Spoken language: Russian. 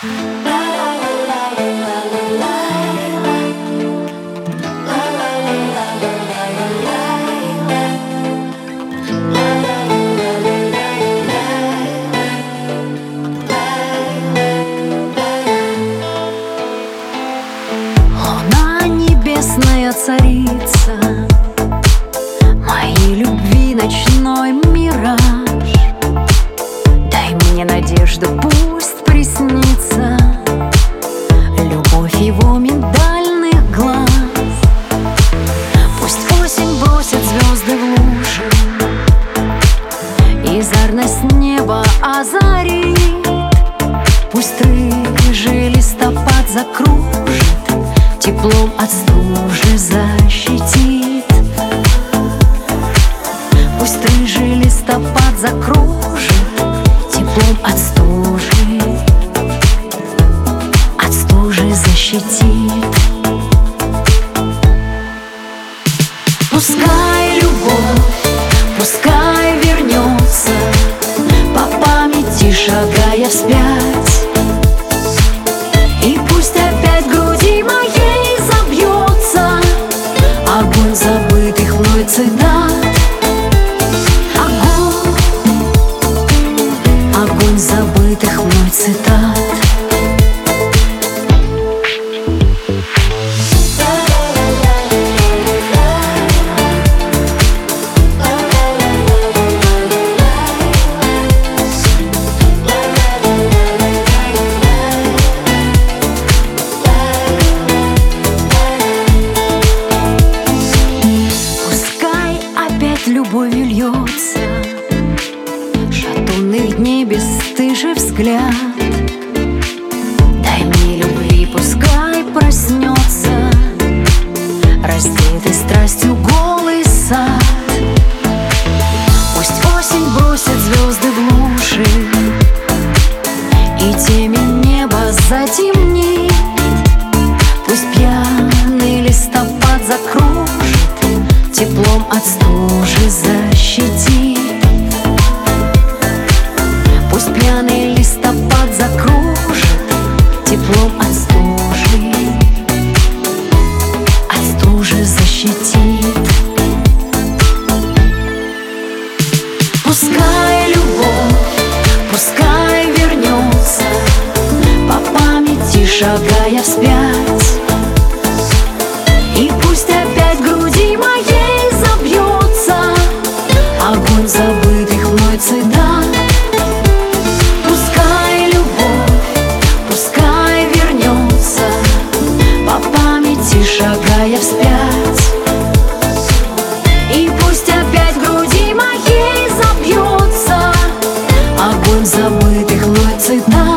Луна небесная царица моей любви ночной мираж. Дай мне надежду, пусть приснится любовь его миндальных глаз. Пусть осень бросит звезды в лужи и зарность неба озарит. Пусть рыжий листопад закружит, теплом от стужи защитит. Пусть рыжий листопад закружит, теплом от стужи защитит. Пускай любовь, пускай вернется, по памяти шагая вспять. И пусть опять в груди моей забьется огонь забытых мной цитат. Огонь забытых мной цитат. Любовью льется шатунных дней бесстыжий взгляд. Дай мне любви, пускай проснется раздетый страстью голый сад. Пусть осень бросит звезды в лужи и темень неба затемнит. Пусть пьяный листопад закружит, теплом от стужи защитит. Пусть пьяный листопад закружит, теплом от стужи защитит. Пускай любовь, пускай вернется, по памяти шагая вспять. И пусть опять в груди моей забьется огонь забытых мной цитат. Пускай любовь, пускай вернется, по памяти шагая вспять. И пусть опять в груди моей забьется огонь забытых мной цитат.